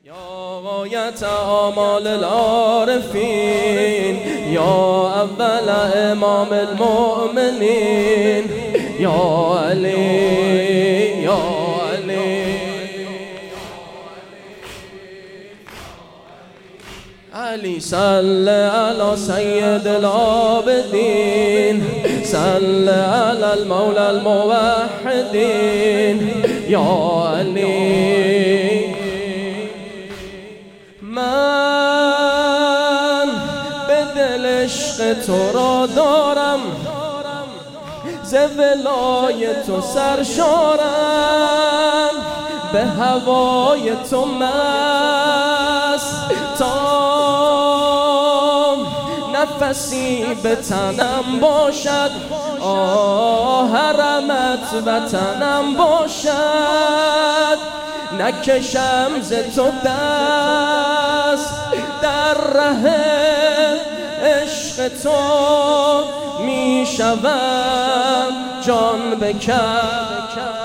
یا غایت آمال العارفین، یا اول امام المؤمنین، یا علی یا علی. علی صل علی سید العابدین، صل علی المولا الموحدین، یا علی. من به دل عشق تو را دارم، ز ولای تو سرشارم، به هوای تو مست تا نفسی به تنم باشد، حرمت وطنم باشد. نکشم ز تو دست در ره عشق تو، می شوم جان بکن.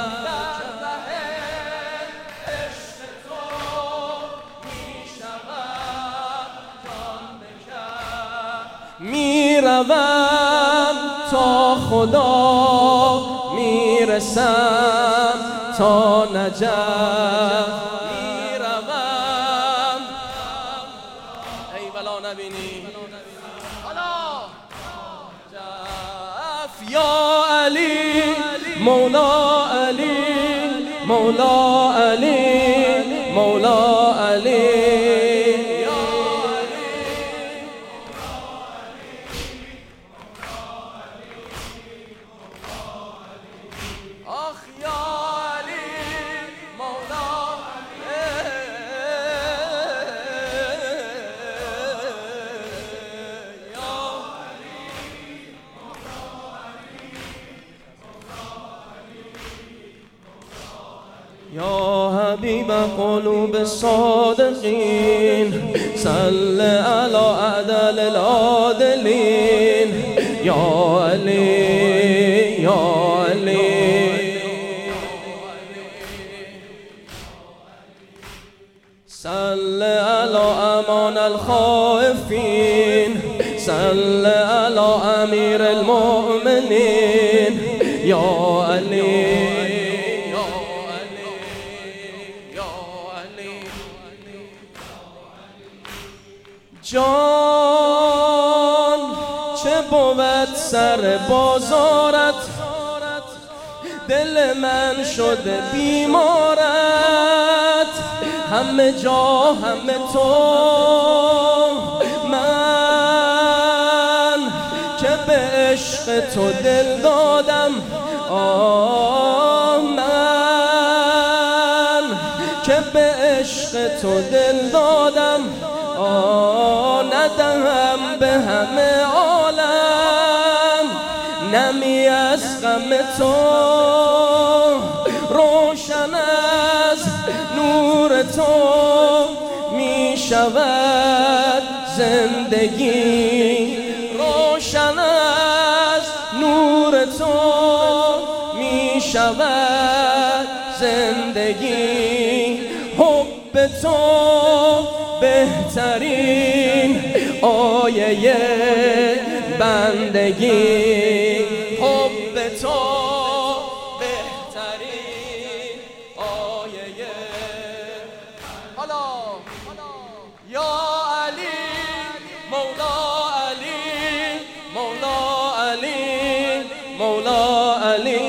می روم تا خدا، می رسم تا نجف، می روم ای بلا نبینی جف. یا علی مولا علی مولا علی مولا علی. یا حبیب قلوب الصادقین، صل علی عدل العادلین، یا علی یا علی. صل علی امان الخائفین، صل علی امیر المؤمنین، یا علی. جان چه بود سر بازارت، دل من شده بیمارت، همه جا همه تو. من که به عشق تو دل دادم، من که به عشق تو دل دادم، ندهم به همه عالم نمی از غم تو. روشن از نور تو می شود زندگی، روشن از نور تو می شود زندگی. حب تو بهترین آیه بندگی، حب تو بهترین آیه. حالا یا علی مولا علی مولا علی مولا علی.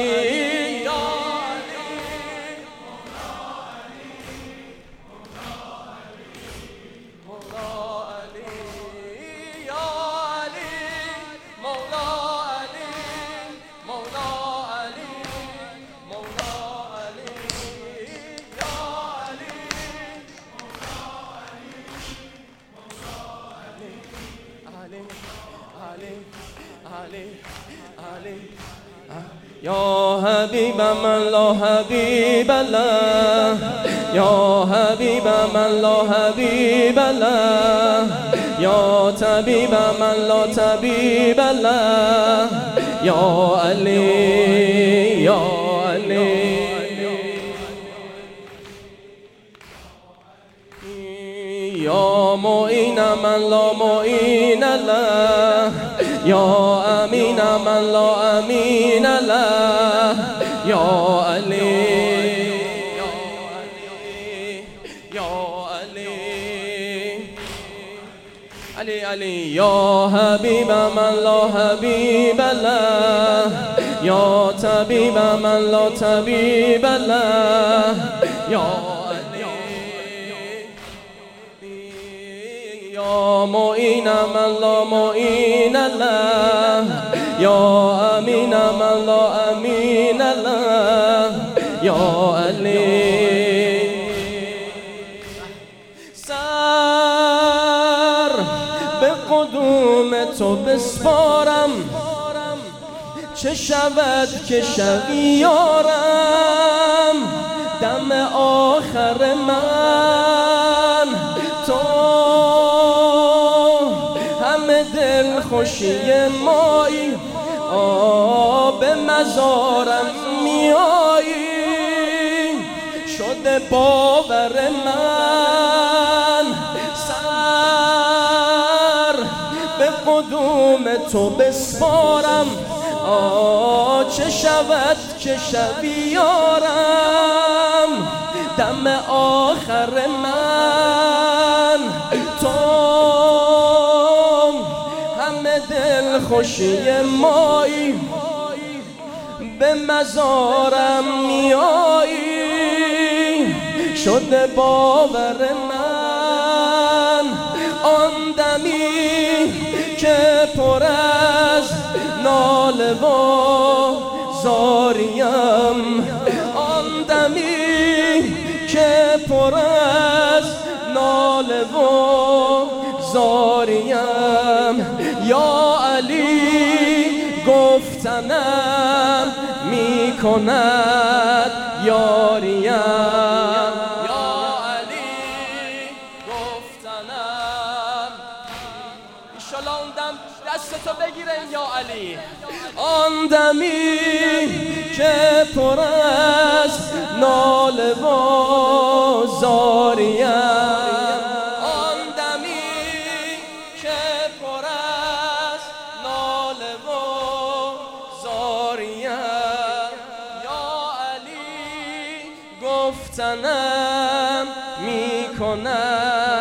یا حبیب من لا حبیب له، یا حبیب من لا حبیب له، یا طبیب من لا طبیب له، یا علی یا علی. یا معین من لا معین له، یا امین من لا امین له، یا علی علی علی، یا حبیب من لا حبیب له، یا طبیب من لا طبیب له، یا یا معین من لا معین له، یا امین من لا امین له، یا علی. سر به قدوم تو بسپارم، چه شود که شوی یارم، دم آخر من تو همه دل خوشی مایی، به مزارم میایی، شده باور من. سر به قدوم تو بسپارم، چه شود که شوی یارم، دم آخر من تو همه دل خوشی مایی، به مزارم میایی، شده باور من. آن دمی که پر از ناله و زاریم، آن دمی که پر از ناله و زاریم، یا علی گفتنم می کند یاریم، یا علی گفتنم. ایشالا اون دم دستتو بگیرین یا علی. آن دمی که پر از ناله و زاریم، آن دمی که پر از ناله و زاریم، یا علی گفتنم می کند